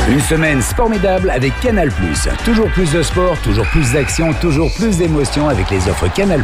Une semaine formidable avec Canal+. Toujours plus de sport, toujours plus d'action, toujours plus d'émotions avec les offres Canal+.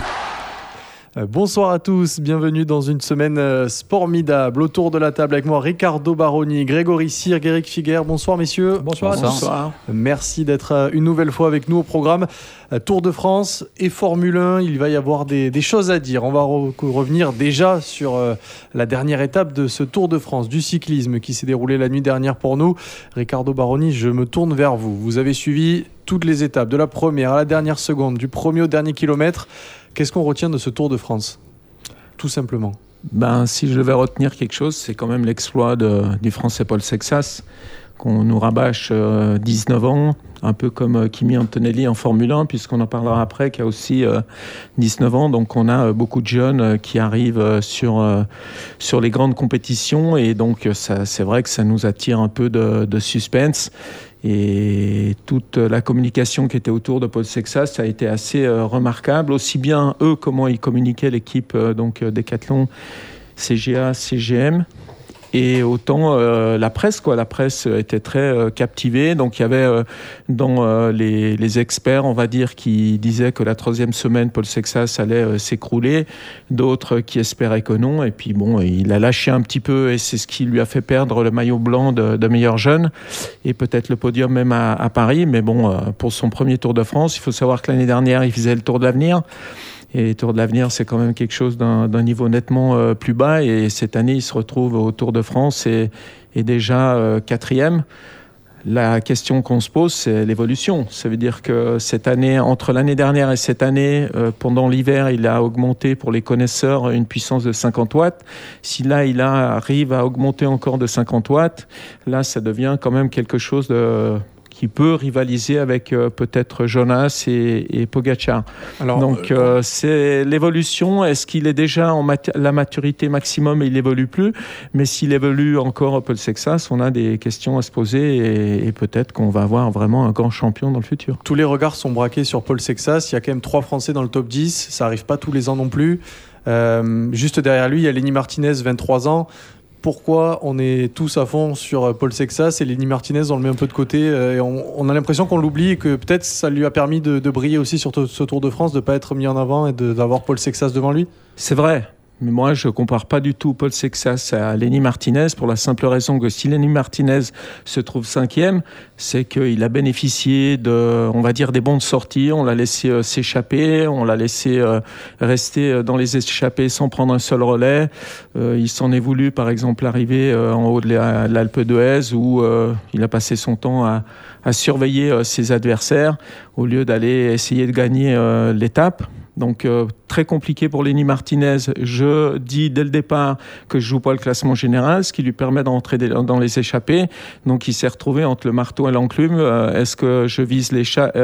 Bonsoir à tous, bienvenue dans une semaine formidable. Autour de la table avec moi, Ricardo Baroni, Grégory Sirg, Eric Figuer. Bonsoir messieurs. Bonsoir. Bonsoir. Merci d'être une nouvelle fois avec nous au programme Tour de France et Formule 1. Il va y avoir des choses à dire. On va revenir déjà sur la dernière étape de ce Tour de France du cyclisme qui s'est déroulé la nuit dernière pour nous. Ricardo Baroni, je me tourne vers vous. Vous avez suivi toutes les étapes, de la première à la dernière seconde, du premier au dernier kilomètre. Qu'est-ce qu'on retient de ce Tour de France ? Tout simplement. Si je devais retenir quelque chose, c'est quand même l'exploit du Français Paul Sexas, qu'on nous rabâche 19 ans, un peu comme Kimi Antonelli en Formule 1, puisqu'on en parlera après, qui a aussi 19 ans. Donc on a beaucoup de jeunes qui arrivent sur les grandes compétitions, et donc c'est vrai que ça nous attire un peu de suspense. Et toute la communication qui était autour de Paul Sexas, ça a été assez remarquable. Aussi bien eux, comment ils communiquaient, l'équipe Decathlon, CGA, CGM, et autant la presse. La presse était très captivée. Donc il y avait dans les experts, on va dire, qui disaient que la troisième semaine, Paul Sexas allait s'écrouler. D'autres qui espéraient que non. Et puis il a lâché un petit peu, et c'est ce qui lui a fait perdre le maillot blanc de meilleur jeune, et peut-être le podium même à Paris. Mais pour son premier Tour de France, il faut savoir que l'année dernière, il faisait le Tour de l'Avenir. Et les Tours de l'Avenir, c'est quand même quelque chose d'un niveau nettement plus bas. Et cette année, il se retrouve au Tour de France et déjà quatrième. La question qu'on se pose, c'est l'évolution. Ça veut dire que cette année, entre l'année dernière et cette année, pendant l'hiver, il a augmenté, pour les connaisseurs, une puissance de 50 watts. Si là, il arrive à augmenter encore de 50 watts, là, ça devient quand même quelque chose qui peut rivaliser avec peut-être Jonas et Pogacar. Donc c'est l'évolution. Est-ce qu'il est déjà la maturité maximum et il n'évolue plus ? Mais s'il évolue encore Paul Sexas, on a des questions à se poser, et peut-être qu'on va avoir vraiment un grand champion dans le futur. Tous les regards sont braqués sur Paul Sexas. Il y a quand même 3 Français dans le top 10. Ça n'arrive pas tous les ans non plus. Juste derrière lui, il y a Lenny Martinez, 23 ans. Pourquoi on est tous à fond sur Paul Sexas et Lenny Martinez, on le met un peu de côté, et on a l'impression qu'on l'oublie, et que peut-être ça lui a permis de briller aussi sur ce Tour de France, de ne pas être mis en avant et d'avoir Paul Sexas devant lui ? C'est vrai. Mais moi, je ne compare pas du tout Paul Sexas à Lenny Martinez, pour la simple raison que si Lenny Martinez se trouve 5e, c'est qu'il a bénéficié on va dire, des bons de sortie. On l'a laissé s'échapper, on l'a laissé rester dans les échappées sans prendre un seul relais. Il s'en est voulu, par exemple, arriver en haut de l'Alpe d'Huez, où il a passé son temps à surveiller ses adversaires, au lieu d'aller essayer de gagner l'étape. Donc très compliqué pour Lenny Martinez. Je dis dès le départ que je joue pas le classement général, ce qui lui permet d'entrer dans les échappées. Donc il s'est retrouvé entre le marteau et l'enclume. Est-ce que je vise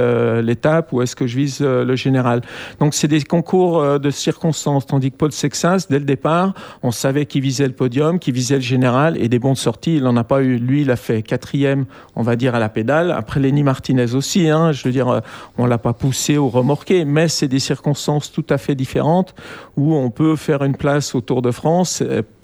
l'étape ou est-ce que je vise le général ? Donc c'est des concours de circonstances. Tandis que Paul Sexas, dès le départ, on savait qu'il visait le podium, qu'il visait le général, et des bons de sortie, il n'en a pas eu. Lui, il a fait 4e, on va dire, à la pédale. Après Lenny Martinez aussi, je veux dire, on l'a pas poussé ou remorqué, mais c'est des circonstances tout à fait différentes, où on peut faire une place au Tour de France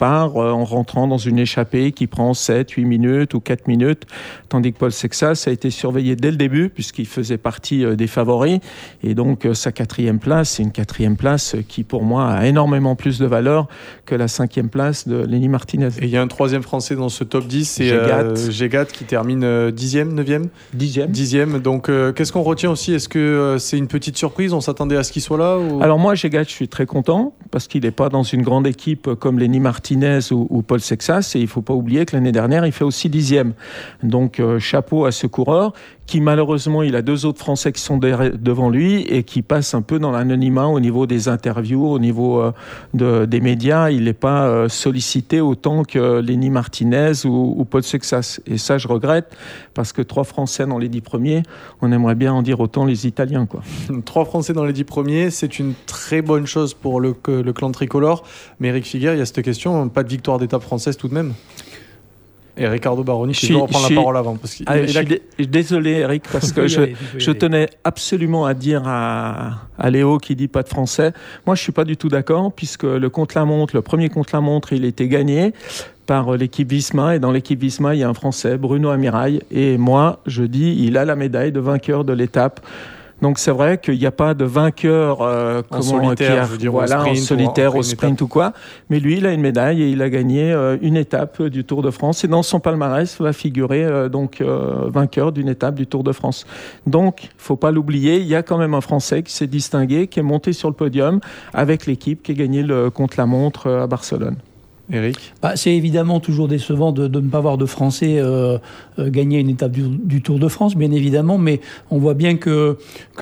en rentrant dans une échappée qui prend 7, 8 minutes ou 4 minutes, tandis que Paul Sexas a été surveillé dès le début, puisqu'il faisait partie des favoris, et donc sa 4e place, c'est une 4e place qui pour moi a énormément plus de valeur que la 5e place de Lenny Martinez. Et il y a un 3e Français dans ce top 10, c'est Jegat qui termine 10e, 9e ? 10e. Donc qu'est-ce qu'on retient aussi ? Est-ce que c'est une petite surprise ? On s'attendait à ce qu'il soit là ? Alors moi, Jegat, je suis très content, parce qu'il n'est pas dans une grande équipe comme Lenny Martinez ou Paul Sexas, et il ne faut pas oublier que l'année dernière, il fait aussi 10e. Donc chapeau à ce coureur, qui malheureusement, il a 2 autres Français qui sont devant lui, et qui passent un peu dans l'anonymat au niveau des interviews, au niveau des médias. Il n'est pas sollicité autant que Lenny Martinez ou Paul Sexas. Et ça, je regrette, parce que 3 Français dans les 10 premiers, on aimerait bien en dire autant les Italiens, quoi. 3 Français dans les 10 premiers, c'est une très bonne chose pour le clan tricolore. Mais Eric Figuer, il y a cette question, pas de victoire d'étape française tout de même ? Et Ricardo Baroni, je vais reprendre la parole avant. Parce je suis désolé, Eric, parce que je tenais absolument à dire à Léo qui dit pas de français. Moi, je suis pas du tout d'accord, puisque le premier contre-la-montre, il était gagné. par l'équipe Visma. Et dans l'équipe Visma, il y a un Français, Bruno Amirail. Et moi, je dis, il a la médaille de vainqueur de l'étape. Donc c'est vrai qu'il n'y a pas de vainqueur en solitaire, en solitaire, au sprint ou quoi. Mais lui, il a une médaille et il a gagné une étape du Tour de France. Et dans son palmarès va figurer vainqueur d'une étape du Tour de France. Donc, il ne faut pas l'oublier, il y a quand même un Français qui s'est distingué, qui est monté sur le podium avec l'équipe qui a gagné le contre-la-montre à Barcelone. Eric ? C'est évidemment toujours décevant de ne pas voir de Français gagner une étape du Tour de France, bien évidemment, mais on voit bien que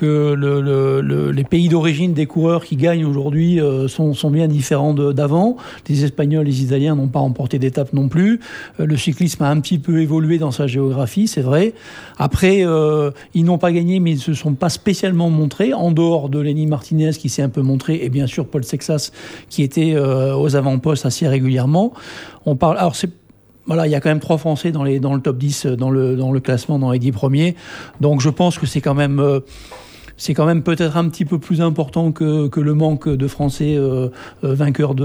les pays d'origine des coureurs qui gagnent aujourd'hui sont bien différents d'avant. Les Espagnols, les Italiens n'ont pas remporté d'étape non plus. Le cyclisme a un petit peu évolué dans sa géographie, c'est vrai. Après, ils n'ont pas gagné, mais ils ne se sont pas spécialement montrés, en dehors de Lenny Martinez qui s'est un peu montré, et bien sûr Paul Sexas qui était aux avant-postes assez régulièrement. On parle, alors il y a quand même 3 Français dans le top 10, dans le classement, dans les 10 premiers. Donc je pense que c'est quand même peut-être un petit peu plus important que le manque de Français vainqueurs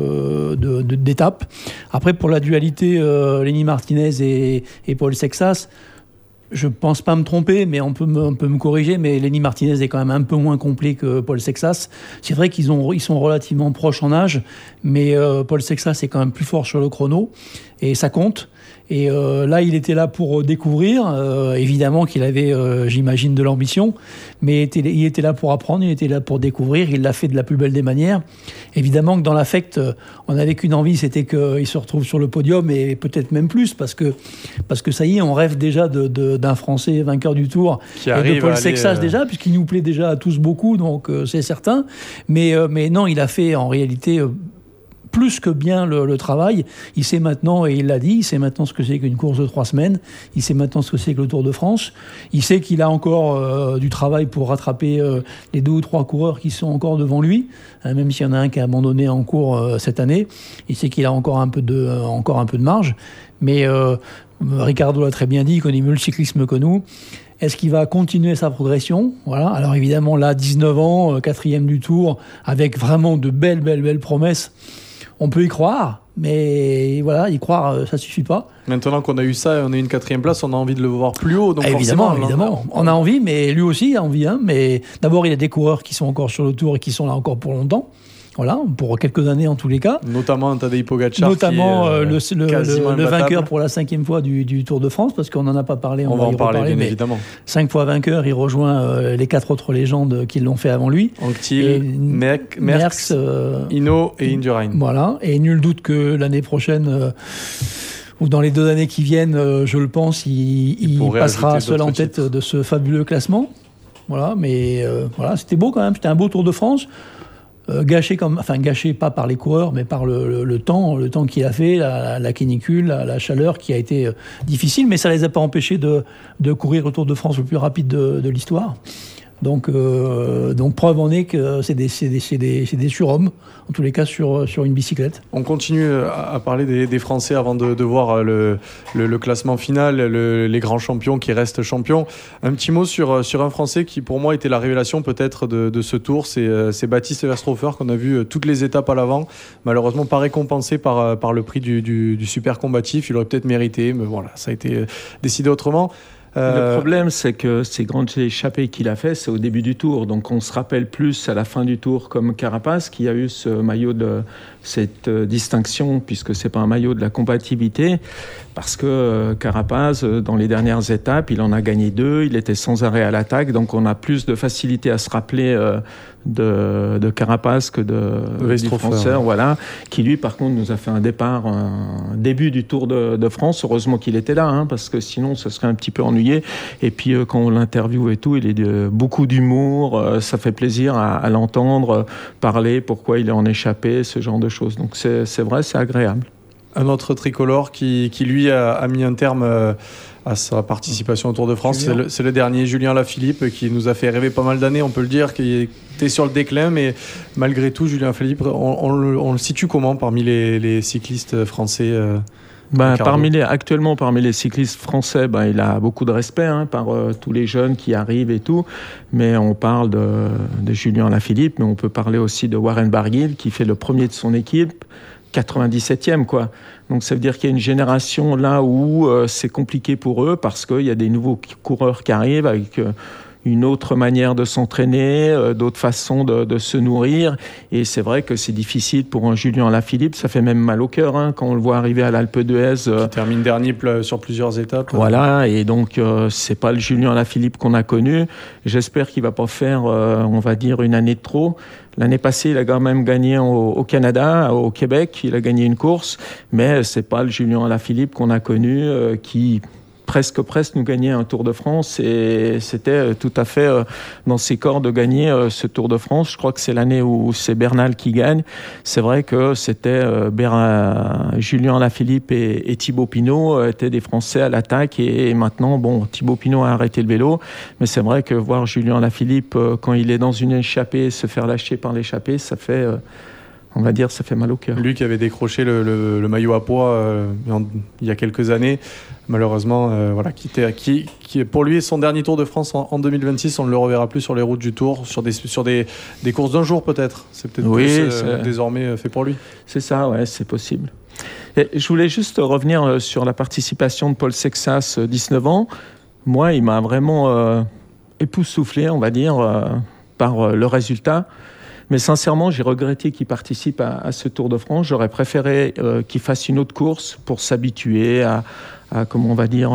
d'étapes. Après, pour la dualité Lenny Martinez et Paul Sexas, je ne pense pas me tromper, mais on peut me corriger, mais Lenny Martinez est quand même un peu moins complet que Paul Sexas. C'est vrai qu'ils sont relativement proches en âge, mais Paul Sexas est quand même plus fort sur le chrono, et ça compte. Et là, il était là pour découvrir. Évidemment qu'il avait, j'imagine, de l'ambition, mais il était là pour apprendre, il était là pour découvrir. Il l'a fait de la plus belle des manières. Évidemment que dans l'affect, on n'avait qu'une envie, c'était qu'il se retrouve sur le podium, et peut-être même plus, parce que ça y est, on rêve déjà d'un Français vainqueur du Tour, qui et de Paul Sexas déjà, puisqu'il nous plaît déjà à tous beaucoup, donc c'est certain. Mais non, il a fait en réalité plus que bien le travail. Il sait maintenant, et il l'a dit, il sait maintenant ce que c'est qu'une course de 3 semaines, il sait maintenant ce que c'est que le Tour de France, il sait qu'il a encore du travail pour rattraper les 2 ou 3 coureurs qui sont encore devant lui, même s'il y en a un qui a abandonné en cours cette année, il sait qu'il a encore un peu de marge, mais Ricardo l'a très bien dit, il connaît mieux le cyclisme que nous. Est-ce qu'il va continuer sa progression ? Voilà. Alors évidemment, là, 19 ans, 4e du Tour, avec vraiment de belles promesses. On peut y croire, mais voilà, y croire, ça suffit pas. Maintenant qu'on a eu ça et on a une 4e place, on a envie de le voir plus haut. Donc évidemment. On a envie, mais lui aussi a envie. Mais d'abord, il y a des coureurs qui sont encore sur le Tour et qui sont là encore pour longtemps. Voilà, pour quelques années en tous les cas. Notamment Tadej Pogacar. Notamment le vainqueur pour la 5e fois du Tour de France, parce qu'on n'en a pas parlé. On va en parler, bien évidemment. 5 fois vainqueur, il rejoint les 4 autres légendes qui l'ont fait avant lui. Anctil, Merckx, Hinault et Indurain. Voilà, et nul doute que l'année prochaine, ou dans les 2 années qui viennent, je le pense, il passera seul en tête de ce fabuleux classement. Voilà, mais voilà, c'était beau quand même, c'était un beau Tour de France. Gâché pas par les coureurs, mais par le temps qu'il a fait, la canicule, la chaleur qui a été difficile, mais ça les a pas empêchés de courir le Tour de France le plus rapide de l'histoire. Donc preuve en est que c'est des surhommes, en tous les cas sur une bicyclette. On continue à parler des Français avant de voir le classement final, les grands champions qui restent champions. Un petit mot sur un Français qui pour moi était la révélation peut-être de ce tour, c'est Baptiste Verstrofer, qu'on a vu toutes les étapes à l'avant, malheureusement pas récompensé par le prix du super combatif. Il aurait peut-être mérité, mais voilà, ça a été décidé autrement. Le problème, c'est que ces grandes échappées qu'il a fait, c'est au début du Tour. Donc on se rappelle plus à la fin du Tour comme Carapaz, qui a eu ce maillot de cette distinction, puisque c'est pas un maillot de la combativité, parce que Carapaz, dans les dernières étapes, il en a gagné 2, il était sans arrêt à l'attaque, donc on a plus de facilité à se rappeler de Carapaz que du Français, voilà, qui lui par contre nous a fait un début du Tour de France. Heureusement qu'il était là, parce que sinon ça serait un petit peu ennuyé. Et puis quand on l'interviewe et tout, il est beaucoup d'humour, ça fait plaisir à l'entendre parler, pourquoi il est en échappé, ce genre de choses. Donc c'est vrai, c'est agréable. Un autre tricolore qui lui a mis un terme à sa participation au Tour de France, c'est le dernier, Julien Lafilippe, qui nous a fait rêver pas mal d'années, on peut le dire, qui était sur le déclin, mais malgré tout, Julien Lafilippe, on le situe comment parmi les cyclistes français Actuellement, parmi les cyclistes français, il a beaucoup de respect par tous les jeunes qui arrivent et tout. Mais on parle de Julien Lafilippe, mais on peut parler aussi de Warren Barguil, qui fait le premier de son équipe, 97e, quoi. Donc ça veut dire qu'il y a une génération là où c'est compliqué pour eux parce qu'il y a des nouveaux coureurs qui arrivent avec une autre manière de s'entraîner, d'autres façons de se nourrir. Et c'est vrai que c'est difficile pour un Julien Alaphilippe. Ça fait même mal au cœur quand on le voit arriver à l'Alpe d'Huez. Qui termine dernier sur plusieurs étapes. Voilà, et donc c'est pas le Julien Alaphilippe qu'on a connu. J'espère qu'il va pas faire, on va dire, une année de trop. L'année passée, il a quand même gagné au Canada, au Québec. Il a gagné une course, mais c'est pas le Julien Alaphilippe qu'on a connu qui... presque nous gagnait un Tour de France et c'était tout à fait dans ses corps de gagner ce Tour de France. Je crois que c'est l'année où c'est Bernal qui gagne. C'est vrai que c'était Julien Alaphilippe et Thibaut Pinot étaient des Français à l'attaque et maintenant, bon, Thibaut Pinot a arrêté le vélo, mais c'est vrai que voir Julien Alaphilippe quand il est dans une échappée se faire lâcher par l'échappée, ça fait... on va dire, ça fait mal au cœur. Lui qui avait décroché le maillot à poids il y a quelques années, malheureusement, qui pour lui, son dernier Tour de France en 2026, on ne le reverra plus sur les routes du Tour, sur des courses d'un jour peut-être. C'est peut-être plus désormais fait pour lui. C'est ça, ouais, c'est possible. Et je voulais juste revenir sur la participation de Paul Sexas, 19 ans. Moi, il m'a vraiment époustouflé, on va dire, par le résultat. Mais sincèrement, j'ai regretté qu'il participe à ce Tour de France. J'aurais préféré qu'il fasse une autre course pour s'habituer à comment on va dire,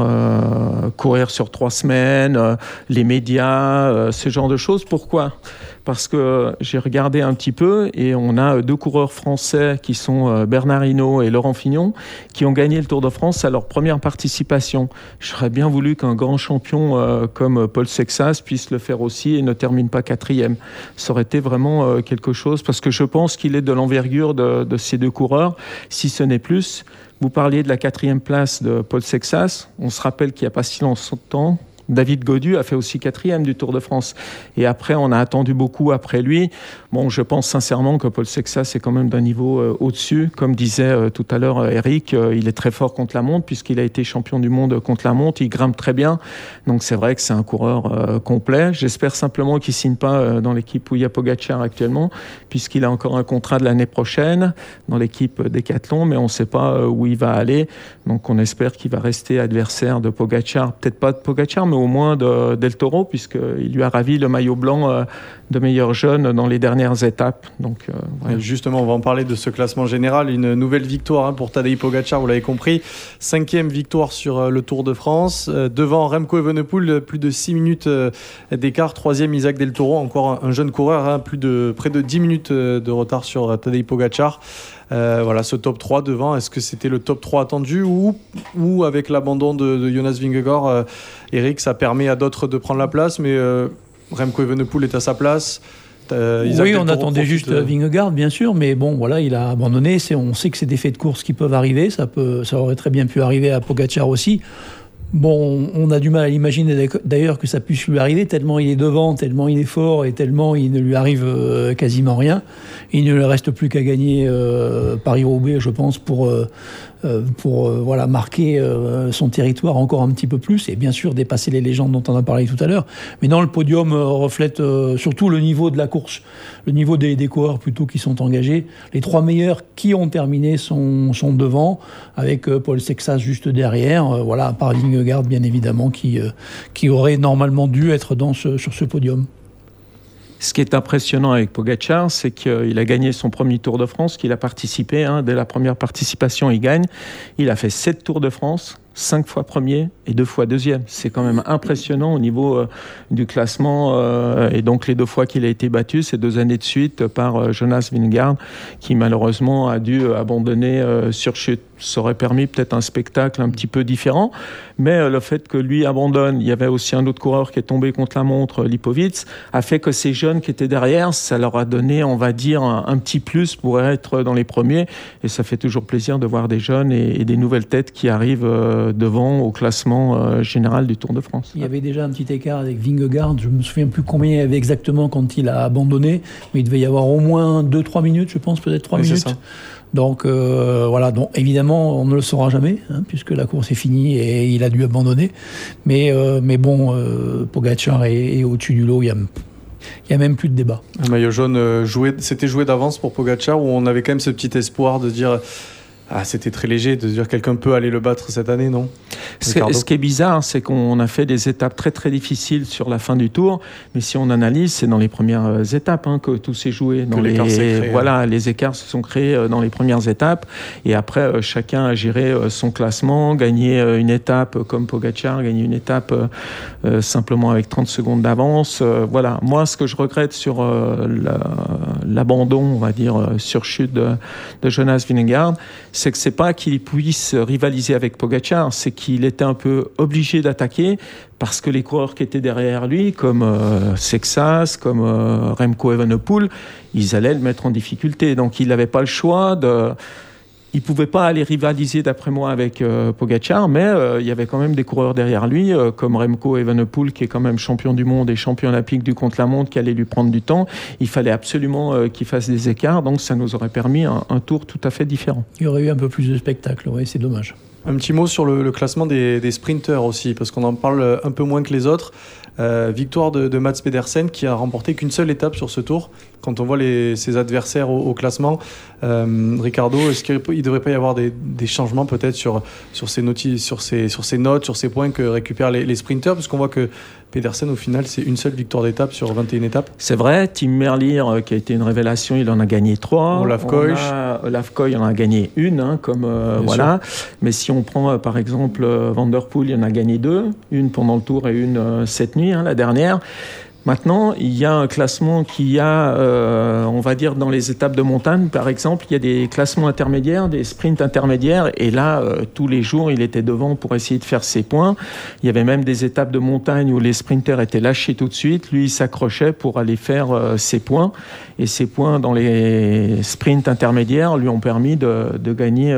courir sur 3 semaines, les médias, ce genre de choses. Pourquoi ? Parce que j'ai regardé un petit peu et on a 2 coureurs français qui sont Bernard Hinault et Laurent Fignon qui ont gagné le Tour de France à leur première participation. J'aurais bien voulu qu'un grand champion comme Paul Sexas puisse le faire aussi et ne termine pas 4e. Ça aurait été vraiment quelque chose parce que je pense qu'il est de l'envergure de ces 2 coureurs, si ce n'est plus. Vous parliez de la 4e place de Paul Sexas. On se rappelle qu'il n'y a pas si longtemps, David Gaudu a fait aussi 4e du Tour de France. Et après, on a attendu beaucoup après lui. Bon, je pense sincèrement que Paul Sexas est quand même d'un niveau au-dessus. Comme disait tout à l'heure Eric, il est très fort contre la montre puisqu'il a été champion du monde contre la montre. Il grimpe très bien. Donc c'est vrai que c'est un coureur complet. J'espère simplement qu'il ne signe pas dans l'équipe où il y a Pogacar actuellement puisqu'il a encore un contrat de l'année prochaine dans l'équipe Decathlon, mais on ne sait pas où il va aller. Donc on espère qu'il va rester adversaire de Pogacar. Peut-être pas de Pogacar, mais au moins Del Toro, puisqu'il lui a ravi le maillot blanc de meilleur jeune dans les dernières étapes. Donc, ouais. Justement, on va en parler de ce classement général. Une nouvelle victoire pour Tadej Pogacar, vous l'avez compris. 5e victoire sur le Tour de France. Devant Remco Evenepoel, plus de 6 minutes d'écart. 3e, Isaac Del Toro, encore un jeune coureur, près de 10 minutes de retard sur Tadej Pogacar. Ce top 3 devant, est-ce que c'était le top 3 attendu ou avec l'abandon de Jonas Vingegaard, Eric, ça permet à d'autres de prendre la place, mais Remco Evenepoel est à sa place. Oui, on attendait juste Vingegaard, bien sûr, mais bon, voilà, il a abandonné. On sait que c'est des faits de course qui peuvent arriver, ça aurait très bien pu arriver à Pogacar aussi. Bon, on a du mal à imaginer d'ailleurs que ça puisse lui arriver, tellement il est devant, tellement il est fort et tellement il ne lui arrive quasiment rien. Il ne lui reste plus qu'à gagner Paris-Roubaix, je pense, pour marquer son territoire encore un petit peu plus et bien sûr dépasser les légendes dont on a parlé tout à l'heure. Mais non, le podium reflète surtout le niveau de la course, le niveau des coureurs plutôt qui sont engagés. Les 3 meilleurs qui ont terminé sont devant, avec Paul Sexas juste derrière, à part Vingegaard bien évidemment qui aurait normalement dû être sur ce podium. Ce qui est impressionnant avec Pogacar, c'est qu'il a gagné son premier Tour de France, qu'il a participé. Dès la première participation, il gagne. Il a fait 7 Tours de France, 5 fois premier et 2 fois deuxième. C'est quand même impressionnant au niveau du classement. Et donc, les 2 fois qu'il a été battu, c'est 2 années de suite par Jonas Vingegaard, qui malheureusement a dû abandonner sur chute. Ça aurait permis peut-être un spectacle un petit peu différent. Mais le fait que lui abandonne, il y avait aussi un autre coureur qui est tombé contre la montre, Lipovic, a fait que ces jeunes qui étaient derrière, ça leur a donné, on va dire, un petit plus pour être dans les premiers. Et ça fait toujours plaisir de voir des jeunes et des nouvelles têtes qui arrivent devant au classement général du Tour de France. Il y avait déjà un petit écart avec Vingegaard. Je ne me souviens plus combien il y avait exactement quand il a abandonné, mais il devait y avoir au moins 2-3 minutes, je pense, peut-être 3 minutes. Donc donc évidemment on ne le saura jamais puisque la course est finie et il a dû abandonner. Mais bon, Pogacar est au-dessus du lot. Il y a même plus de débat. Un maillot jaune c'était joué d'avance pour Pogačar, où on avait quand même ce petit espoir de dire c'était très léger, de dire quelqu'un peut aller le battre cette année, non? Ce qui est bizarre, c'est qu'on a fait des étapes très très difficiles sur la fin du Tour, mais si on analyse, c'est dans les premières étapes que tout s'est joué. Les écarts se sont créés dans les premières étapes, et après chacun a géré son classement, gagné une étape comme Pogačar, gagné une étape simplement avec 30 secondes d'avance. Voilà. Moi, ce que je regrette sur l'abandon, on va dire, surchute de Jonas Vingegaard, c'est que c'est pas qu'il puisse rivaliser avec Pogačar, c'est qu'il était un peu obligé d'attaquer parce que les coureurs qui étaient derrière lui, comme Sexas, comme Remco Evenepoel, ils allaient le mettre en difficulté. Donc il n'avait pas le choix il ne pouvait pas aller rivaliser, d'après moi, avec Pogačar, mais il y avait quand même des coureurs derrière lui, comme Remco Evenepoel, qui est quand même champion du monde et champion olympique du contre-la-montre, qui allait lui prendre du temps. Il fallait absolument qu'il fasse des écarts, donc ça nous aurait permis un tour tout à fait différent. Il y aurait eu un peu plus de spectacle, oui, c'est dommage. Un petit mot sur le classement des sprinteurs aussi, parce qu'on en parle un peu moins que les autres. Victoire de Mats Pedersen, qui a remporté qu'une seule étape sur ce tour. Quand on voit ses adversaires au classement, Ricardo, est-ce qu'il ne devrait pas y avoir des changements peut-être sur ces notes, sur ces points que récupèrent les sprinteurs, parce qu'on voit que Pedersen, au final, c'est une seule victoire d'étape sur 21 étapes. C'est vrai, Tim Merlier, qui a été une révélation, il en a gagné 3. Olaf Koij en a gagné une, voilà. Mais si on prend, par exemple, Van der Poel, il en a gagné 2, une pendant le Tour et une cette nuit, la dernière. Maintenant, il y a un classement qui a, on va dire, dans les étapes de montagne, par exemple, il y a des classements intermédiaires, des sprints intermédiaires, et là, tous les jours, il était devant pour essayer de faire ses points. Il y avait même des étapes de montagne où les sprinters étaient lâchés tout de suite. Lui, il s'accrochait pour aller faire ses points, et ses points dans les sprints intermédiaires lui ont permis de gagner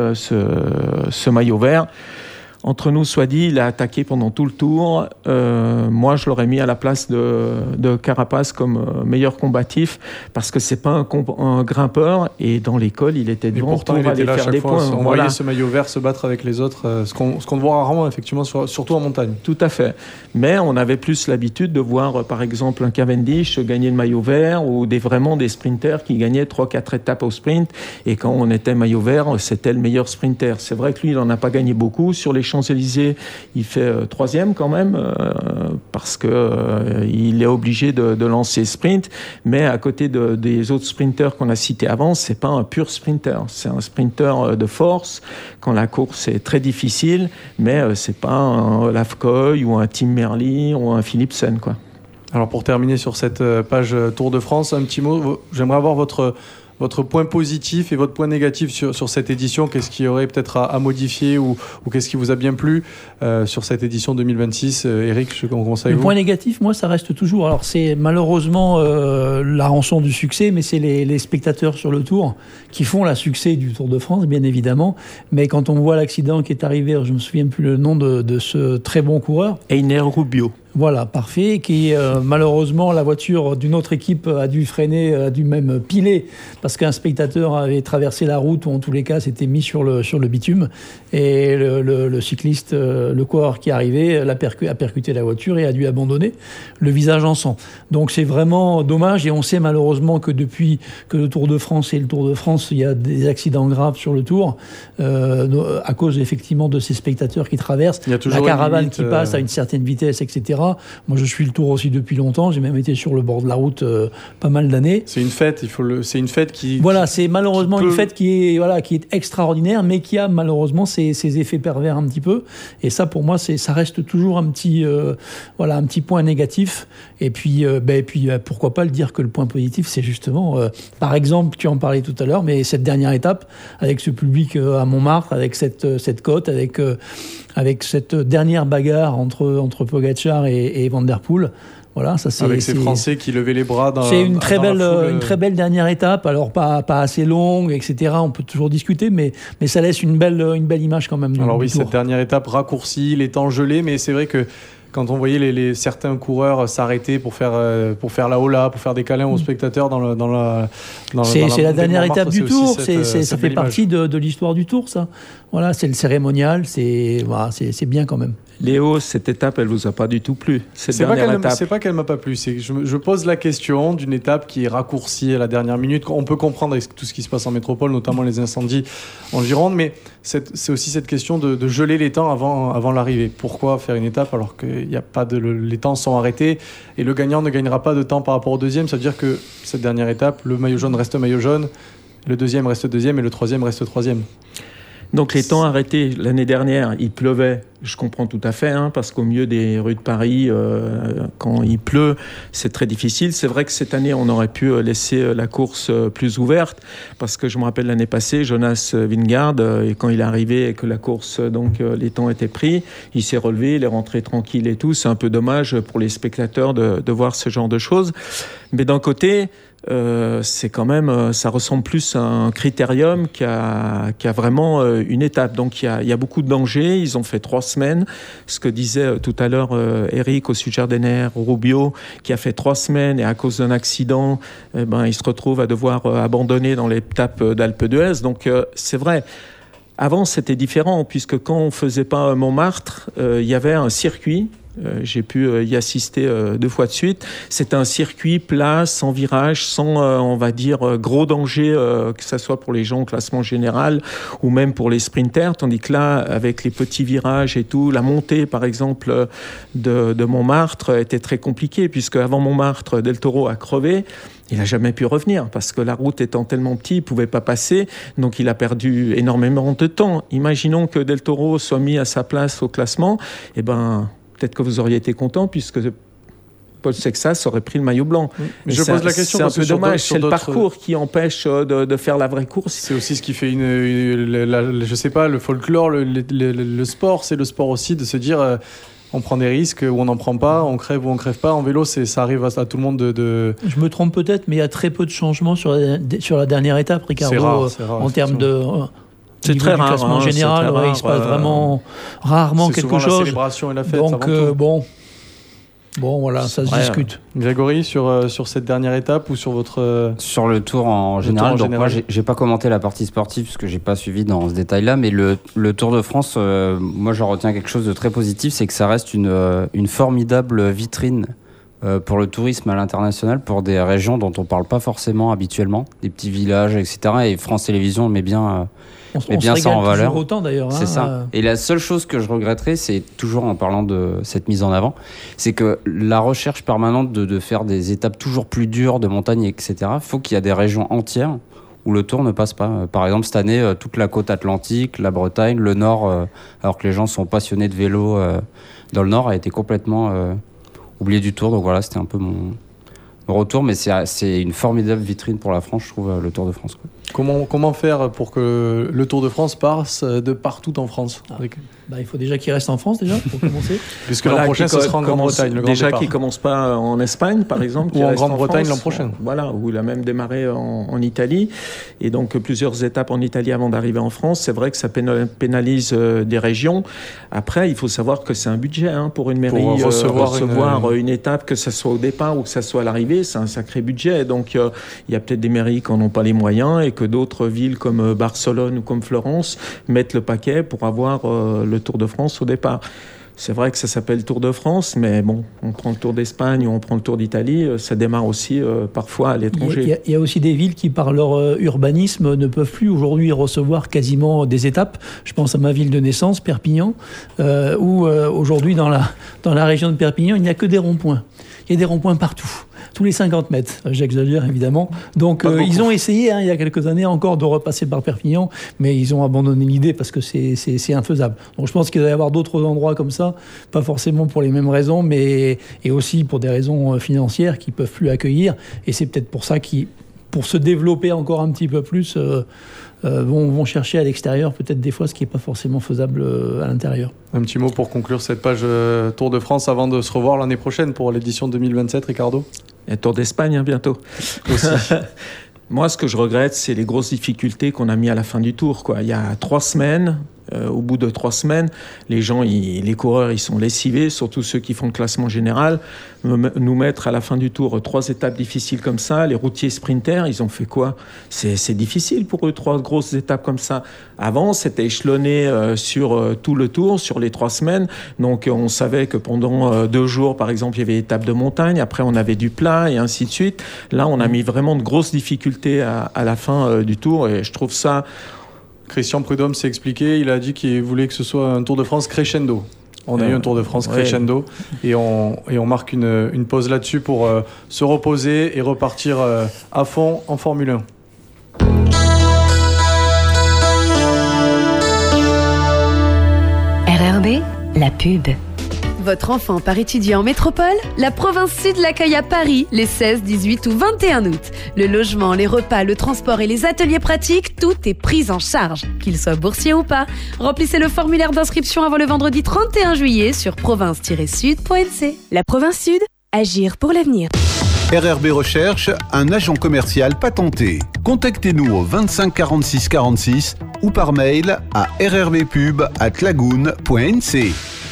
ce maillot vert. Entre nous, soit dit, il a attaqué pendant tout le tour. Moi, je l'aurais mis à la place de Carapaz comme meilleur combatif, parce que c'est pas un grimpeur, et dans l'école, il était devant. Pourtant, il était là chaque fois. On voyait ce maillot vert se battre avec les autres, ce qu'on voit rarement, effectivement, surtout en montagne. Tout à fait. Mais on avait plus l'habitude de voir, par exemple, un Cavendish gagner le maillot vert, ou vraiment des sprinters qui gagnaient 3-4 étapes au sprint. Et quand on était maillot vert, c'était le meilleur sprinter. C'est vrai que lui, il n'en a pas gagné beaucoup. Sur les Champs-Élysées, il fait 3e quand même, parce qu'il est obligé de lancer sprint. Mais à côté des autres sprinters qu'on a cités avant, c'est pas un pur sprinter. C'est un sprinter de force quand la course est très difficile, mais c'est pas un Olaf Koij ou un Tim Merlier ou un Philipsen, quoi. Alors pour terminer sur cette page Tour de France, un petit mot, j'aimerais avoir votre point positif et votre point négatif sur cette édition. Qu'est-ce qu'il y aurait peut-être à modifier, ou qu'est-ce qui vous a bien plu sur cette édition 2026? Eric, je commence avec vous. Le point négatif, moi, ça reste toujours... Alors, c'est malheureusement la rançon du succès, mais c'est les spectateurs sur le Tour qui font le succès du Tour de France, bien évidemment. Mais quand on voit l'accident qui est arrivé, je ne me souviens plus le nom de ce très bon coureur. Einer Rubio. Voilà, parfait, qui malheureusement, la voiture d'une autre équipe a dû freiner, a dû même piler, parce qu'un spectateur avait traversé la route, ou en tous les cas s'était mis sur le bitume, et le cycliste, le coureur qui est arrivé, a percuté la voiture et a dû abandonner, le visage en sang. Donc c'est vraiment dommage, et on sait malheureusement que depuis que le Tour de France est le Tour de France, il y a des accidents graves sur le Tour, à cause effectivement de ces spectateurs qui traversent, la caravane qui passe à une certaine vitesse, etc. Moi, je suis le Tour aussi depuis longtemps. J'ai même été sur le bord de la route pas mal d'années. C'est une fête. C'est une fête qui. Voilà, c'est malheureusement une fête qui est extraordinaire, mais qui a malheureusement ses effets pervers un petit peu. Et ça, pour moi, ça reste toujours un petit point négatif. Et puis, pourquoi pas le dire que le point positif, c'est justement, par exemple, tu en parlais tout à l'heure, mais cette dernière étape avec ce public à Montmartre, avec cette côte, avec cette dernière bagarre entre Pogačar et Van der Poel. Voilà, ça, avec ces Français qui levaient les bras c'est une très belle dernière étape, alors pas assez longue, etc. On peut toujours discuter, mais ça laisse une belle image quand même. Alors oui, cette dernière étape raccourcie, les temps gelés, mais c'est vrai que quand on voyait certains coureurs s'arrêter pour faire la hola, pour faire des câlins aux spectateurs c'est la dernière étape du Tour. Ça fait belle partie de l'histoire du Tour, ça. Voilà, c'est le cérémonial, c'est bien quand même. Léo, cette étape, elle vous a pas du tout plu. C'est pas qu'elle m'a pas plu, c'est que je pose la question d'une étape qui est raccourcie à la dernière minute. On peut comprendre avec tout ce qui se passe en métropole, notamment les incendies en Gironde, mais c'est aussi cette question de geler les temps avant l'arrivée. Pourquoi faire une étape alors que les temps sont arrêtés et le gagnant ne gagnera pas de temps par rapport au deuxième? Ça veut dire que cette dernière étape, le maillot jaune reste maillot jaune, le deuxième reste deuxième et le troisième reste troisième. Donc les temps arrêtés, l'année dernière, il pleuvait, je comprends tout à fait, parce qu'au milieu des rues de Paris, quand il pleut, c'est très difficile. C'est vrai que cette année, on aurait pu laisser la course plus ouverte, parce que je me rappelle l'année passée, Jonas Vingegaard, et quand il est arrivé et que la course, les temps étaient pris, il s'est relevé, il est rentré tranquille et tout. C'est un peu dommage pour les spectateurs de voir ce genre de choses. Mais d'un côté, c'est quand même, ça ressemble plus à un critérium qu'à vraiment une étape. Donc il y a beaucoup de dangers. Ils ont fait 3 semaines. Ce que disait tout à l'heure Eric au sujet d'Ener Rubio, qui a fait 3 semaines et à cause d'un accident, il se retrouve à devoir abandonner dans l'étape d'Alpe d'Huez. Donc c'est vrai. Avant, c'était différent, puisque quand on ne faisait pas Montmartre, il y avait un circuit. J'ai pu y assister 2 fois de suite. C'était un circuit plat, sans virage, sans, on va dire, gros danger, que ce soit pour les gens au classement général ou même pour les sprinters. Tandis que là, avec les petits virages et tout, la montée, par exemple, de Montmartre était très compliquée, puisque avant Montmartre, Del Toro a crevé. Il n'a jamais pu revenir parce que la route étant tellement petite, il ne pouvait pas passer. Donc, il a perdu énormément de temps. Imaginons que Del Toro soit mis à sa place au classement. Peut-être que vous auriez été content puisque Paul Sexas aurait pris le maillot blanc. Mais je pose la question parce que c'est un peu dommage. C'est le parcours qui empêche de faire la vraie course. C'est aussi ce qui fait je sais pas, le folklore, le sport. C'est le sport aussi de se dire... on prend des risques ou on n'en prend pas, on crève ou on crève pas. En vélo, ça arrive à tout le monde de... Je me trompe peut-être, mais il y a très peu de changements sur la dernière étape, Ricardo, c'est rare, en termes de... C'est très rare. Classement général, il se passe vraiment rarement quelque chose. C'est souvent la célébration et la fête. Donc, bon, voilà, ça se discute. Grégory, sur cette dernière étape ou sur votre... Sur le Tour en général. Donc moi, j'ai pas commenté la partie sportive parce que j'ai pas suivi dans ce détail-là, mais le Tour de France, moi, j'en retiens quelque chose de très positif, c'est que ça reste une formidable vitrine pour le tourisme à l'international, pour des régions dont on parle pas forcément habituellement, des petits villages, etc. Et France Télévisions met bien... on bien ça en valeur. Autant d'ailleurs. C'est ça. Et la seule chose que je regretterais, c'est toujours en parlant de cette mise en avant, c'est que la recherche permanente de faire des étapes toujours plus dures de montagne, etc. Faut qu'il y a des régions entières où le Tour ne passe pas. Par exemple, cette année, toute la côte atlantique, la Bretagne, le Nord, alors que les gens sont passionnés de vélo dans le Nord, a été complètement oublié du Tour. Donc voilà, c'était un peu mon retour, mais c'est une formidable vitrine pour la France, je trouve, le Tour de France. Comment faire pour que le Tour de France passe de partout en France? Il faut déjà qu'il reste en France, déjà, pour commencer. Puisque l'an prochain, ce sera en Grande-Bretagne. Déjà qu'il ne commence pas en Espagne, par exemple. Ou en Grande-Bretagne l'an prochain. Voilà, où il a même démarré en Italie. Et donc, plusieurs étapes en Italie avant d'arriver en France. C'est vrai que ça pénalise des régions. Après, il faut savoir que c'est un budget pour une mairie. Pour recevoir une étape, que ce soit au départ ou que ce soit à l'arrivée, c'est un sacré budget. Donc, il y a peut-être des mairies qui n'en ont pas les moyens et que d'autres villes comme Barcelone ou comme Florence mettent le paquet pour avoir le Tour de France au départ. C'est vrai que ça s'appelle Tour de France, mais bon, on prend le Tour d'Espagne ou on prend le Tour d'Italie, ça démarre aussi parfois à l'étranger. Il y a aussi des villes qui, par leur urbanisme, ne peuvent plus aujourd'hui recevoir quasiment des étapes. Je pense à ma ville de naissance, Perpignan, où aujourd'hui, dans la région de Perpignan, il n'y a que des ronds-points. Il y a des ronds-points partout, tous les 50 mètres. J'exagère évidemment. Donc ils ont essayé il y a quelques années encore de repasser par Perpignan, mais ils ont abandonné l'idée parce que c'est infaisable. Donc je pense qu'il va y avoir d'autres endroits comme ça, pas forcément pour les mêmes raisons, mais et aussi pour des raisons financières qui ne peuvent plus accueillir. Et c'est peut-être pour ça qu'ils, pour se développer encore un petit peu plus, vont chercher à l'extérieur peut-être des fois ce qui n'est pas forcément faisable à l'intérieur. Un petit mot pour conclure cette page Tour de France avant de se revoir l'année prochaine pour l'édition 2027, Ricardo. Et Tour d'Espagne bientôt. Aussi. Moi, ce que je regrette, c'est les grosses difficultés qu'on a mis à la fin du Tour. Il y a 3 semaines, au bout de 3 semaines, les coureurs, ils sont lessivés, surtout ceux qui font le classement général. Nous mettre à la fin du tour 3 étapes difficiles comme ça, les routiers sprinters, ils ont fait quoi ? C'est difficile pour eux, 3 grosses étapes comme ça. Avant, c'était échelonné sur tout le tour, sur les 3 semaines. Donc, on savait que pendant 2 jours, par exemple, il y avait étape de montagne. Après, on avait du plat et ainsi de suite. Là, on a mis vraiment de grosses difficultés à la fin du tour. Et je trouve ça... Christian Prudhomme s'est expliqué. Il a dit qu'il voulait que ce soit un Tour de France crescendo. On a eu un Tour de France crescendo et on marque une pause là-dessus pour se reposer et repartir à fond en Formule 1. RRB, la pub. Votre enfant part étudier en métropole ? La province Sud l'accueille à Paris les 16, 18 ou 21 août. Le logement, les repas, le transport et les ateliers pratiques, tout est pris en charge. Qu'il soit boursier ou pas, remplissez le formulaire d'inscription avant le vendredi 31 juillet sur province-sud.nc. La province Sud, agir pour l'avenir. RRB Recherche, un agent commercial patenté. Contactez-nous au 25 46 46 ou par mail à rrbpub@lagoon.nc.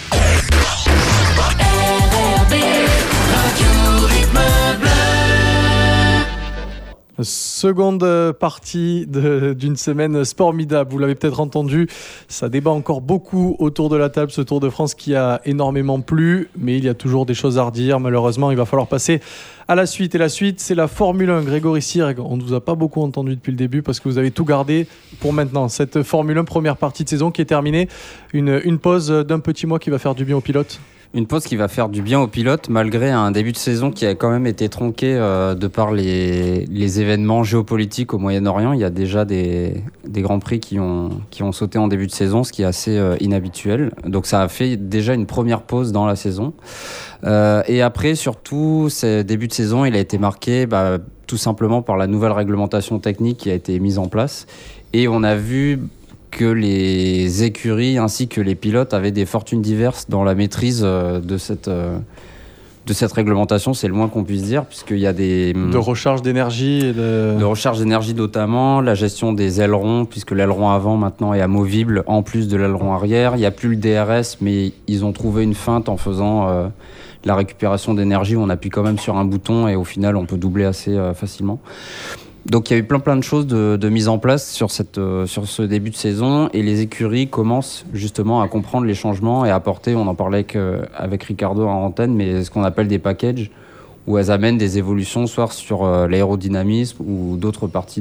Seconde partie d'une semaine formidable, vous l'avez peut-être entendu, ça débat encore beaucoup autour de la table, ce Tour de France qui a énormément plu, mais il y a toujours des choses à redire, malheureusement il va falloir passer à la suite, et la suite c'est la Formule 1. Grégory Sirg, on ne vous a pas beaucoup entendu depuis le début parce que vous avez tout gardé pour maintenant, cette Formule 1 première partie de saison qui est terminée, une pause d'un petit mois qui va faire du bien aux pilotes. Une pause qui va faire du bien aux pilotes malgré un début de saison qui a quand même été tronqué de par les événements géopolitiques au Moyen-Orient. Il y a déjà des grands prix qui ont sauté en début de saison, ce qui est assez inhabituel. Donc ça a fait déjà une première pause dans la saison. Et après, surtout, ce début de saison, il a été marqué tout simplement par la nouvelle réglementation technique qui a été mise en place. Et on a vu que les écuries ainsi que les pilotes avaient des fortunes diverses dans la maîtrise de cette réglementation, c'est le moins qu'on puisse dire, puisqu'il y a de recharge d'énergie de recharge d'énergie notamment, la gestion des ailerons, puisque l'aileron avant maintenant est amovible en plus de l'aileron arrière. Il n'y a plus le DRS, mais ils ont trouvé une feinte en faisant la récupération d'énergie où on appuie quand même sur un bouton et au final on peut doubler assez facilement. Donc il y a eu plein de choses de mise en place sur ce début de saison et les écuries commencent justement à comprendre les changements et à apporter, on en parlait avec Ricardo en antenne, mais ce qu'on appelle des packages où elles amènent des évolutions soit sur l'aérodynamisme ou d'autres parties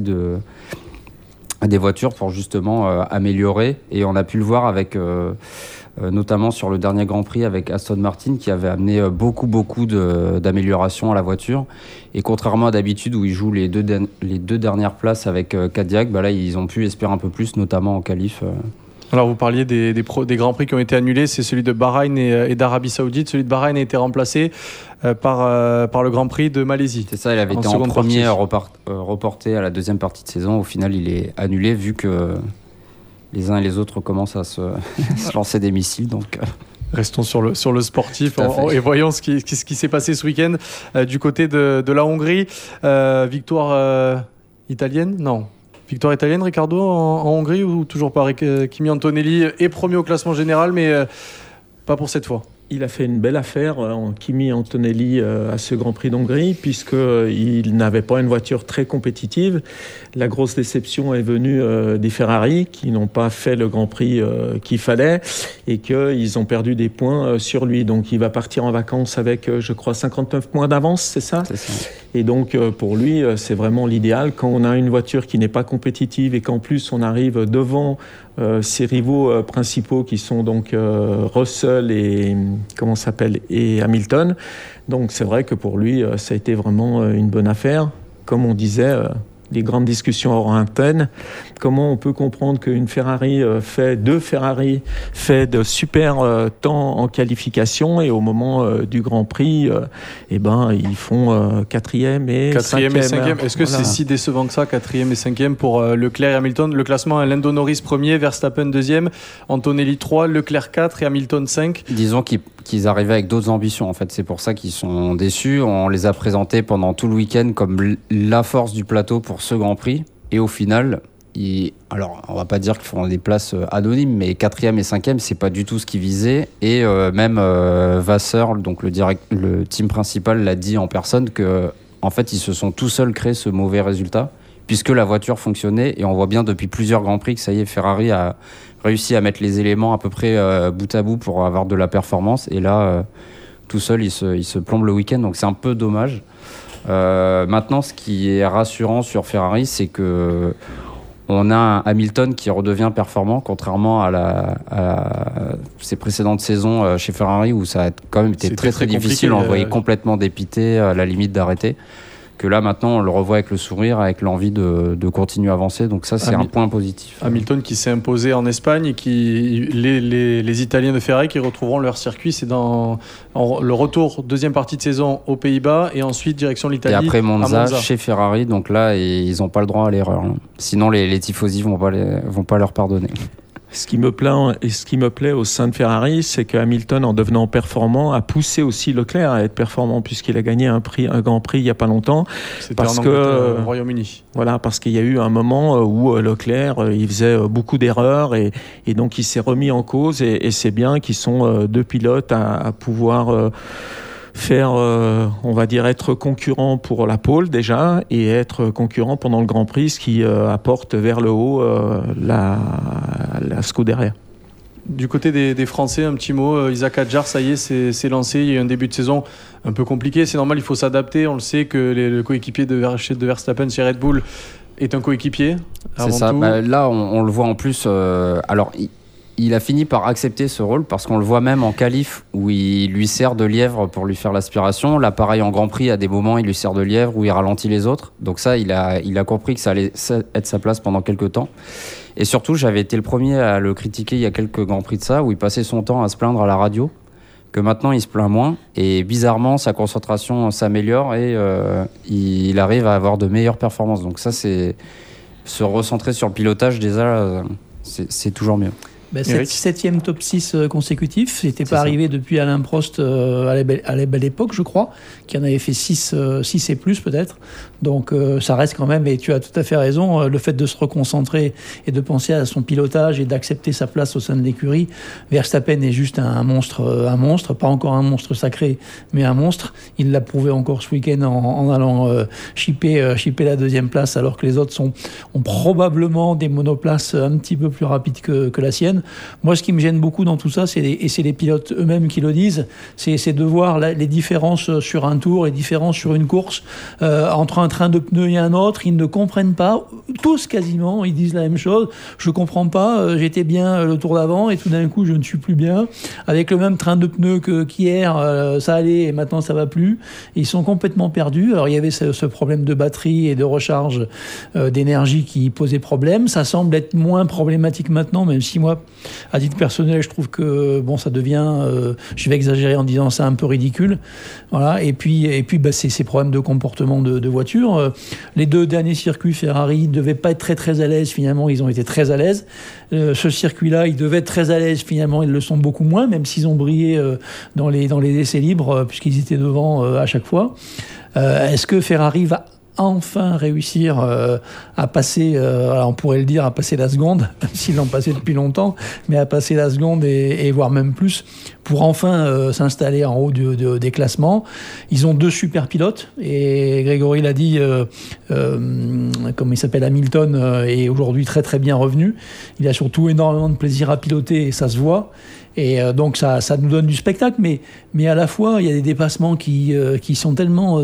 des voitures pour justement améliorer. Et on a pu le voir avec notamment sur le dernier Grand Prix avec Aston Martin qui avait amené beaucoup d'améliorations à la voiture. Et contrairement à d'habitude où ils jouent les deux dernières places avec Cadillac, là ils ont pu espérer un peu plus, notamment en qualif. Alors vous parliez des Grands Prix qui ont été annulés, c'est celui de Bahreïn et d'Arabie Saoudite. Celui de Bahreïn a été remplacé par le Grand Prix de Malaisie. C'est ça, il avait été en premier reporté à la deuxième partie de saison. Au final, il est annulé vu que les uns et les autres commencent à se lancer des missiles. Donc, restons sur le sportif et voyons ce qui s'est passé ce week-end du côté de la Hongrie. Victoire italienne ? Non. Victoire italienne, Ricardo, en Hongrie ou toujours pas? Kimi Antonelli est premier au classement général, mais pas pour cette fois. Il a fait une belle affaire, Kimi Antonelli, à ce Grand Prix d'Hongrie, puisqu'il n'avait pas une voiture très compétitive. La grosse déception est venue des Ferrari, qui n'ont pas fait le Grand Prix qu'il fallait, et qu'ils ont perdu des points sur lui. Donc il va partir en vacances avec, je crois, 59 points d'avance, c'est ça ? C'est ça. Et donc pour lui, c'est vraiment l'idéal. Quand on a une voiture qui n'est pas compétitive et qu'en plus on arrive devant ses rivaux principaux qui sont donc Russell et Hamilton. Donc c'est vrai que pour lui, ça a été vraiment une bonne affaire. Comme on disait, les grandes discussions hors antenne, comment on peut comprendre qu'une deux Ferrari fait de super temps en qualification et au moment du Grand Prix, ils font 4e et 5e. Est-ce que c'est si décevant que ça, 4e et 5e pour Leclerc et Hamilton? Le classement est Lando Norris 1er, Verstappen 2e, Antonelli 3, Leclerc 4 et Hamilton 5. Disons qu'ils arrivaient avec d'autres ambitions, en fait. C'est pour ça qu'ils sont déçus. On les a présentés pendant tout le week-end comme la force du plateau pour ce Grand Prix. Et au final, alors, on va pas dire qu'ils font des places anonymes, mais 4e et 5e, c'est pas du tout ce qu'ils visaient. Et même Vasseur, donc le team principal, l'a dit en personne que, en fait, ils se sont tout seuls créé ce mauvais résultat, puisque la voiture fonctionnait. Et on voit bien depuis plusieurs Grands Prix que ça y est, Ferrari a réussi à mettre les éléments à peu près bout à bout pour avoir de la performance. Et là, tout seul, il se plombe le week-end. Donc c'est un peu dommage. Maintenant, ce qui est rassurant sur Ferrari, c'est que on a un Hamilton qui redevient performant, contrairement à ses précédentes saisons chez Ferrari où ça a quand même été très difficile. On le voyait complètement dépité, à la limite d'arrêter. Que là, maintenant, on le revoit avec le sourire, avec l'envie de continuer à avancer. Donc ça, c'est un point positif. Hamilton qui s'est imposé en Espagne et qui les Italiens de Ferrari qui retrouveront leur circuit, c'est dans le retour, deuxième partie de saison aux Pays-Bas et ensuite direction l'Italie. Et après Monza, chez Ferrari. Donc là, ils n'ont pas le droit à l'erreur. Sinon, les tifosi vont pas leur pardonner. Ce qui me plaît au sein de Ferrari, c'est que Hamilton, en devenant performant, a poussé aussi Leclerc à être performant, puisqu'il a gagné un Grand Prix il n'y a pas longtemps. C'était au Royaume-Uni. Voilà, parce qu'il y a eu un moment où Leclerc, il faisait beaucoup d'erreurs et donc il s'est remis en cause. Et c'est bien qu'ils sont deux pilotes à pouvoir faire, on va dire, être concurrent pour la pole déjà et être concurrent pendant le Grand Prix, ce qui apporte vers le haut la Scuderia. Du côté des Français, un petit mot, Isaac Hadjar, ça y est, c'est lancé, il y a eu un début de saison un peu compliqué, c'est normal, il faut s'adapter, on le sait que le coéquipier de Verstappen chez Red Bull est un coéquipier. C'est ça, là on le voit en plus, alors il a fini par accepter ce rôle parce qu'on le voit même en qualif où il lui sert de lièvre pour lui faire l'aspiration. Là, pareil, en Grand Prix, à des moments, il lui sert de lièvre où il ralentit les autres. Donc ça, il a compris que ça allait être sa place pendant quelques temps. Et surtout, j'avais été le premier à le critiquer il y a quelques Grands Prix de ça, où il passait son temps à se plaindre à la radio, que maintenant, il se plaint moins. Et bizarrement, sa concentration s'améliore et il arrive à avoir de meilleures performances. Donc ça, c'est se recentrer sur le pilotage, déjà, c'est toujours mieux. 7e top 6 consécutif, c'était pas arrivé depuis Alain Prost à la belle époque, je crois, qui en avait fait 6 et plus peut-être. Donc ça reste quand même, et tu as tout à fait raison, le fait de se reconcentrer et de penser à son pilotage et d'accepter sa place au sein de l'écurie. Verstappen est juste un monstre, pas encore un monstre sacré, mais un monstre. Il l'a prouvé encore ce week-end en allant chipper la deuxième place, alors que les autres ont probablement des monoplaces un petit peu plus rapides que la sienne. Moi, ce qui me gêne beaucoup dans tout ça, c'est les pilotes eux-mêmes qui le disent, c'est de voir les différences sur un tour, les différences sur une course, entre un train de pneus et un autre. Ils ne comprennent pas, tous quasiment, ils disent la même chose. Je comprends pas, j'étais bien le tour d'avant et tout d'un coup, je ne suis plus bien. Avec le même train de pneus qu'hier, ça allait et maintenant ça va plus. Ils sont complètement perdus. Alors, il y avait ce problème de batterie et de recharge d'énergie qui posait problème. Ça semble être moins problématique maintenant, même si moi, à titre personnel, je trouve que ça devient, je vais exagérer en disant ça, un peu ridicule. Voilà. Et puis c'est ces problèmes de comportement de voiture. Les deux derniers circuits Ferrari ne devaient pas être très très à l'aise. Finalement, ils ont été très à l'aise. Ce circuit-là, ils devaient être très à l'aise. Finalement, ils le sont beaucoup moins, même s'ils ont brillé dans les essais libres, puisqu'ils étaient devant à chaque fois. Est-ce que Ferrari va enfin réussir à passer, on pourrait le dire, à passer la seconde, même s'ils l'ont passé depuis longtemps, mais à passer la seconde et voire même plus, pour enfin s'installer en haut des classements. Ils ont deux super pilotes, et Grégory l'a dit, comme il s'appelle, Hamilton est aujourd'hui très très bien revenu. Il a surtout énormément de plaisir à piloter, et ça se voit. Et donc ça nous donne du spectacle, mais à la fois il y a des dépassements qui sont tellement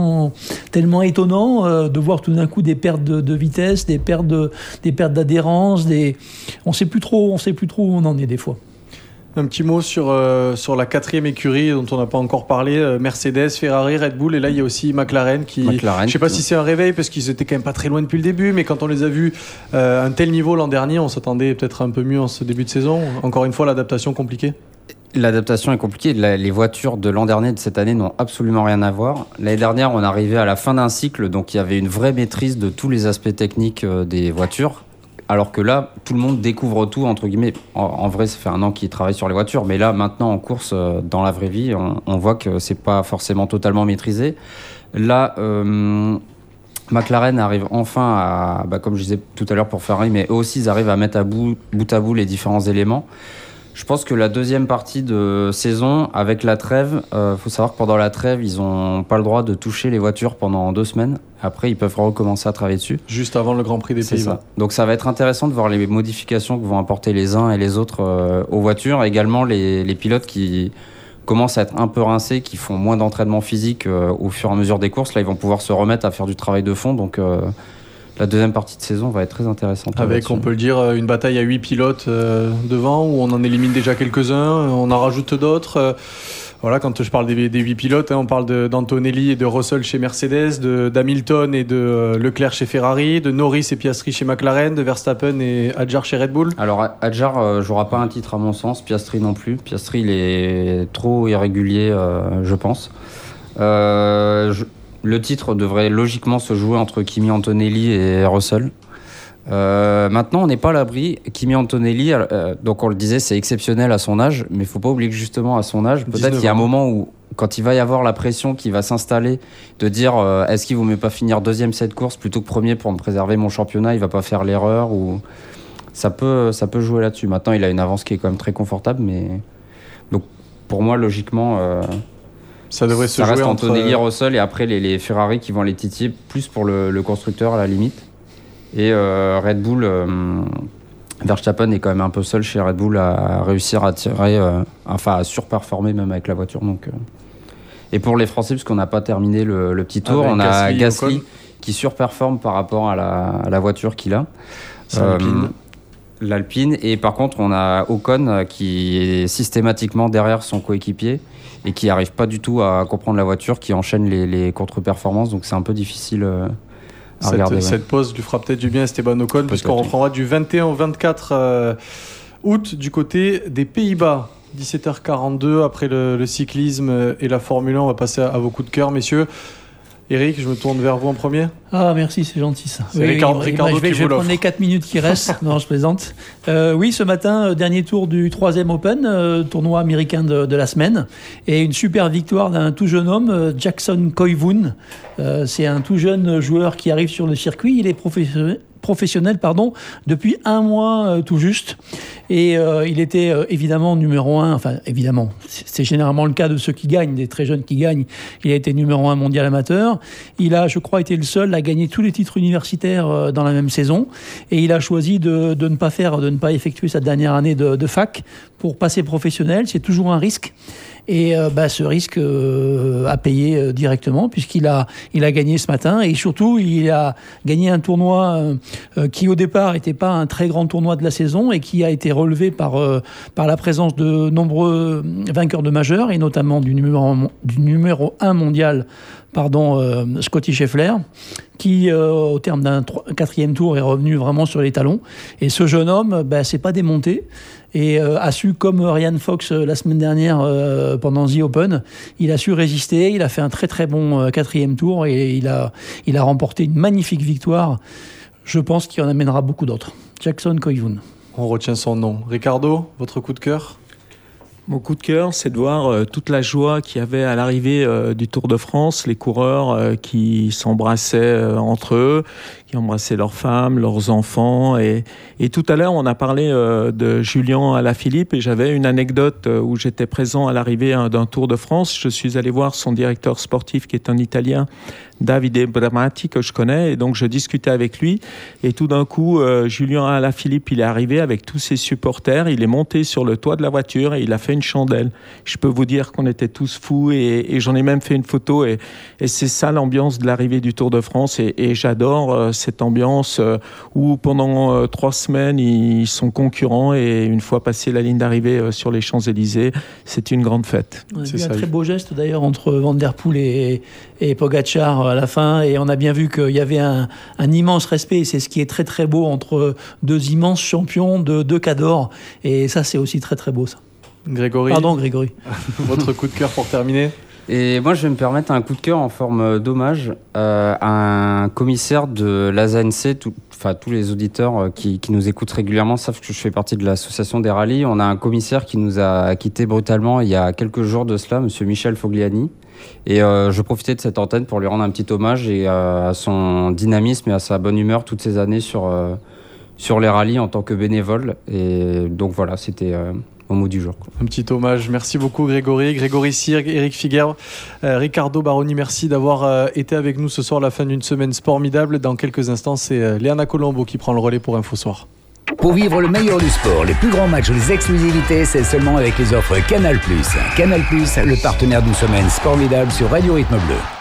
étonnants, de voir tout d'un coup des pertes de vitesse, des pertes d'adhérence, on sait plus trop où on en est des fois. Un petit mot sur la 4e écurie dont on n'a pas encore parlé, Mercedes, Ferrari, Red Bull, et là il y a aussi McLaren qui... je ne sais pas si c'est un réveil parce qu'ils étaient quand même pas très loin depuis le début, mais quand on les a vus à un tel niveau l'an dernier, on s'attendait peut-être un peu mieux en ce début de saison. Encore une fois, l'adaptation compliquée. L'adaptation est compliquée. Les voitures de l'an dernier et de cette année n'ont absolument rien à voir. L'année dernière, on arrivait à la fin d'un cycle, donc il y avait une vraie maîtrise de tous les aspects techniques des voitures. Alors que là, tout le monde découvre tout, entre guillemets. En vrai, ça fait un an qu'ils travaillent sur les voitures. Mais là, maintenant, en course, dans la vraie vie, on voit que c'est pas forcément totalement maîtrisé. Là, McLaren arrive enfin à, comme je disais tout à l'heure pour Ferrari, mais eux aussi ils arrivent à mettre bout à bout les différents éléments. Je pense que la deuxième partie de saison, avec la trêve, faut savoir que pendant la trêve, ils n'ont pas le droit de toucher les voitures pendant 2 semaines. Après, ils peuvent recommencer à travailler dessus. Juste avant le Grand Prix des Pays-Bas. Donc ça va être intéressant de voir les modifications que vont apporter les uns et les autres aux voitures. Également les pilotes qui commencent à être un peu rincés, qui font moins d'entraînement physique au fur et à mesure des courses. Là, ils vont pouvoir se remettre à faire du travail de fond. Donc la deuxième partie de saison va être très intéressante. Avec, on peut le dire, une bataille à 8 pilotes devant, où on en élimine déjà quelques-uns, on en rajoute d'autres. Voilà, quand je parle des 8 pilotes, on parle d'Antonelli et de Russell chez Mercedes, d'Hamilton et de Leclerc chez Ferrari, de Norris et Piastri chez McLaren, de Verstappen et Hadjar chez Red Bull. Alors Hadjar jouera pas un titre à mon sens, Piastri non plus. Piastri il est trop irrégulier, je pense. Le titre devrait logiquement se jouer entre Kimi Antonelli et Russell. Maintenant, on n'est pas à l'abri. Kimi Antonelli, donc on le disait, c'est exceptionnel à son âge, mais il ne faut pas oublier que justement à son âge, peut-être qu'il y a un moment où, quand il va y avoir la pression qui va s'installer, de dire est-ce qu'il ne vaut mieux pas finir deuxième cette course plutôt que premier pour me préserver mon championnat, il ne va pas faire l'erreur, ou ça peut jouer là-dessus. Maintenant, il a une avance qui est quand même très confortable, mais donc pour moi, logiquement... ça devrait se jouer reste entre Antonelli, Russell et après les Ferrari qui vont les titiller plus pour le constructeur à la limite. Et Red Bull, Verstappen est quand même un peu seul chez Red Bull à réussir à tirer, à surperformer même avec la voiture. Donc, et pour les Français, puisqu'on n'a pas terminé le petit tour, on a Gasly qui surperforme par rapport à la voiture qu'il a. L'Alpine. Et par contre, on a Ocon qui est systématiquement derrière son coéquipier et qui n'arrive pas du tout à comprendre la voiture, qui enchaîne les contre-performances. Donc c'est un peu difficile à regarder. Cette pause lui fera peut-être du bien à Esteban Ocon, puisqu'on reprendra du 21 au 24 août du côté des Pays-Bas. 17h42, après le cyclisme et la Formule 1, on va passer à vos coups de cœur, messieurs. Eric, je me tourne vers vous en premier. Ah, merci, c'est gentil ça. C'est Ricardo je vais prendre les 4 minutes qui restent. Non, je plaisante. Oui, ce matin, dernier tour du 3e Open, tournoi américain de la semaine. Et une super victoire d'un tout jeune homme, Jackson Koivu. C'est un tout jeune joueur qui arrive sur le circuit. Il est professionnel depuis 1 mois tout juste, et il était évidemment numéro 1, enfin évidemment c'est généralement le cas de ceux qui gagnent, des très jeunes qui gagnent. Il a été numéro 1 mondial amateur, il a, je crois, été le seul à gagner tous les titres universitaires dans la même saison, et il a choisi de ne pas effectuer sa dernière année de fac pour passer professionnel. C'est toujours un risque. Et ce risque a payé directement, puisqu'il a gagné ce matin, et surtout il a gagné un tournoi qui au départ n'était pas un très grand tournoi de la saison, et qui a été relevé par la présence de nombreux vainqueurs de majeurs, et notamment du numéro 1 mondial, Scotty Scheffler, qui au terme d'un 4e tour est revenu vraiment sur les talons. Et ce jeune homme s'est pas démonté, et a su, comme Ryan Fox la semaine dernière pendant The Open, il a su résister. Il a fait un très très bon 4e tour, et il a remporté une magnifique victoire. Je pense qu'il en amènera beaucoup d'autres. Jackson Koivu. On retient son nom. Ricardo, votre coup de cœur ? Mon coup de cœur, c'est de voir toute la joie qu'il y avait à l'arrivée du Tour de France, les coureurs qui s'embrassaient entre eux, qui embrassaient leurs femmes, leurs enfants. Et tout à l'heure, on a parlé de Julien Alaphilippe, et j'avais une anecdote où j'étais présent à l'arrivée d'un Tour de France. Je suis allé voir son directeur sportif, qui est un Italien, Davide Bramati, que je connais, et donc je discutais avec lui, et tout d'un coup Julien Alaphilippe, il est arrivé avec tous ses supporters, il est monté sur le toit de la voiture et il a fait une chandelle. Je peux vous dire qu'on était tous fous, et j'en ai même fait une photo, et c'est ça l'ambiance de l'arrivée du Tour de France, et j'adore cette ambiance où pendant 3 semaines ils sont concurrents, et une fois passé la ligne d'arrivée sur les Champs-Élysées, c'est une grande fête. On a vu un très beau geste d'ailleurs entre Van der Poel et Pogacar à la fin, et on a bien vu qu'il y avait un immense respect, et c'est ce qui est très très beau entre 2 immenses champions de 2 cadors, et ça c'est aussi très très beau ça. Grégory. Pardon Grégory. Votre coup de cœur pour terminer ? Et moi, je vais me permettre un coup de cœur en forme d'hommage à un commissaire de l'ASANC. Tous les auditeurs qui nous écoutent régulièrement savent que je fais partie de l'association des rallyes. On a un commissaire qui nous a quittés brutalement il y a quelques jours de cela, monsieur Michel Fogliani. Et je profitais de cette antenne pour lui rendre un petit hommage et à son dynamisme et à sa bonne humeur toutes ces années sur les rallyes en tant que bénévole. Et donc voilà, c'était au mot du jour. Un petit hommage. Merci beaucoup Grégory. Grégory Sirg, Eric Figuer, Ricardo Baroni, merci d'avoir été avec nous ce soir à la fin d'une semaine formidable. Dans quelques instants, c'est Léana Colombo qui prend le relais pour Info Soir. Pour vivre le meilleur du sport, les plus grands matchs, les exclusivités, c'est seulement avec les offres Canal+. Canal+, le partenaire d'une semaine formidable sur Radio Rythme Bleu.